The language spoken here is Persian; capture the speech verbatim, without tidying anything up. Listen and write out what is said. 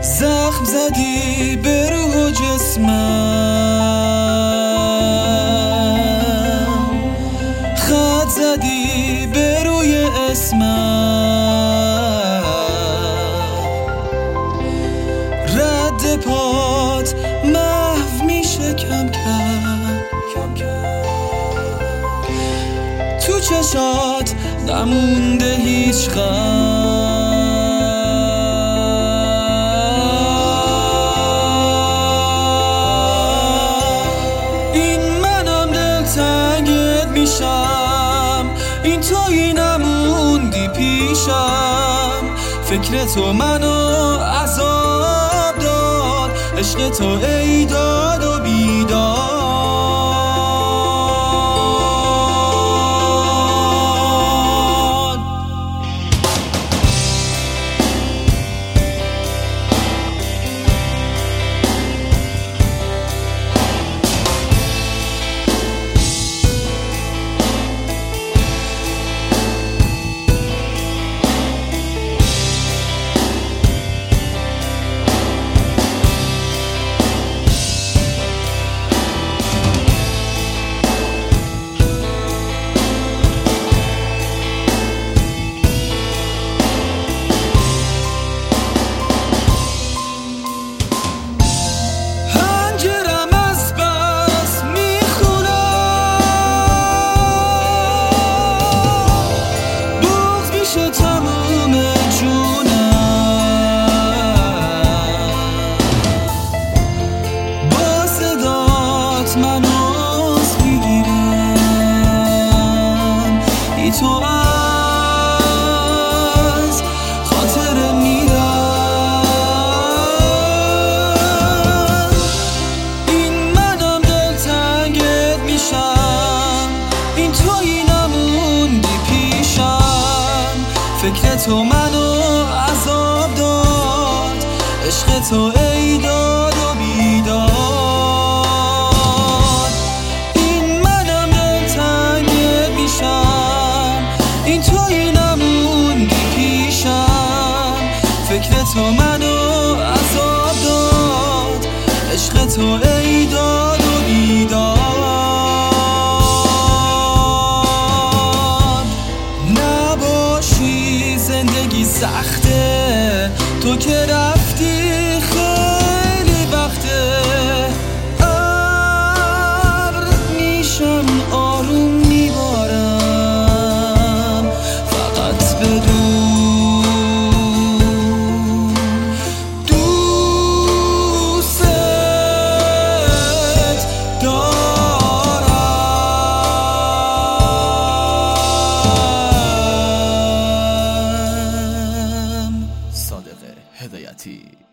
زخم زدی به روح و جسمم، خط زدی به روی اسمم، رد پات محو میشه کم کم، تو چشات نمونده هیچ غم. این تویی نموندی پیشم، فکر تو منو عذاب داد، عشق تو ای داد و بیداد. تو از خاطر میرم، این منم دلتنگت میشم، این تویی نموندی پیشم، فکر تو منو عذاب داد، عشق تو ای داد و بیداد. این تویی نموندی پیشم، فکر تو منو عذاب داد، عشق تو ای داد و بیداد. نباشی زندگی سخته، تو که رفتی خیلی وقته، ابر میشم آروم میبارم، صادق هدایتی.